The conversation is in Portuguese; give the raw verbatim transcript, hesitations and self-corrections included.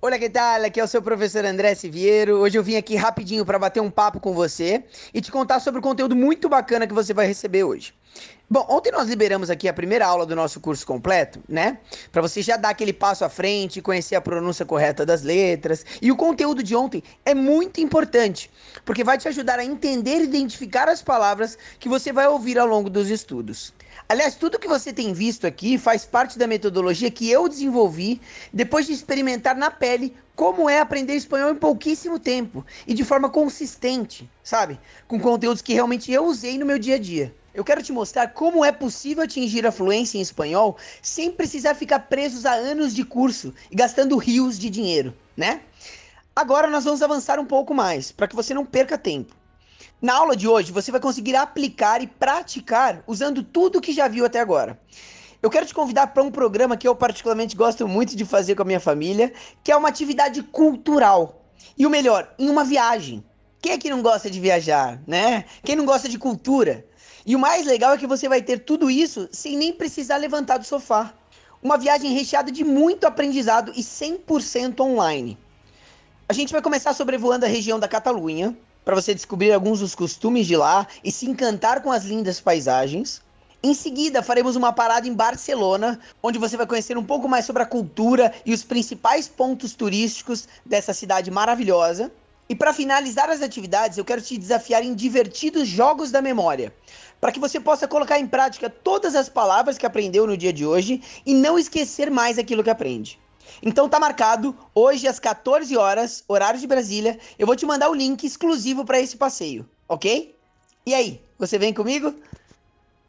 Olá, que tal? Aqui é o seu professor André Siviero. Hoje eu vim aqui rapidinho para bater um papo com você e te contar sobre o conteúdo muito bacana que você vai receber hoje. Bom, ontem nós liberamos aqui a primeira aula do nosso curso completo, né? Para você já dar aquele passo à frente, conhecer a pronúncia correta das letras. E o conteúdo de ontem é muito importante, porque vai te ajudar a entender e identificar as palavras que você vai ouvir ao longo dos estudos. Aliás, tudo que você tem visto aqui faz parte da metodologia que eu desenvolvi depois de experimentar na pele como é aprender espanhol em pouquíssimo tempo e de forma consistente, sabe? Com conteúdos que realmente eu usei no meu dia a dia. Eu quero te mostrar como é possível atingir a fluência em espanhol sem precisar ficar presos a anos de curso e gastando rios de dinheiro, né? Agora nós vamos avançar um pouco mais, para que você não perca tempo. Na aula de hoje, você vai conseguir aplicar e praticar usando tudo que já viu até agora. Eu quero te convidar para um programa que eu particularmente gosto muito de fazer com a minha família, que é uma atividade cultural. E o melhor, em uma viagem. Quem é que não gosta de viajar, né? Quem não gosta de cultura? E o mais legal é que você vai ter tudo isso sem nem precisar levantar do sofá. Uma viagem recheada de muito aprendizado e cem por cento online. A gente vai começar sobrevoando a região da Catalunha, para você descobrir alguns dos costumes de lá e se encantar com as lindas paisagens. Em seguida, faremos uma parada em Barcelona, onde você vai conhecer um pouco mais sobre a cultura e os principais pontos turísticos dessa cidade maravilhosa. E para finalizar as atividades, eu quero te desafiar em divertidos jogos da memória, para que você possa colocar em prática todas as palavras que aprendeu no dia de hoje e não esquecer mais aquilo que aprende. Então tá marcado, hoje às quatorze horas, horário de Brasília, eu vou te mandar o link exclusivo para esse passeio, ok? E aí, você vem comigo?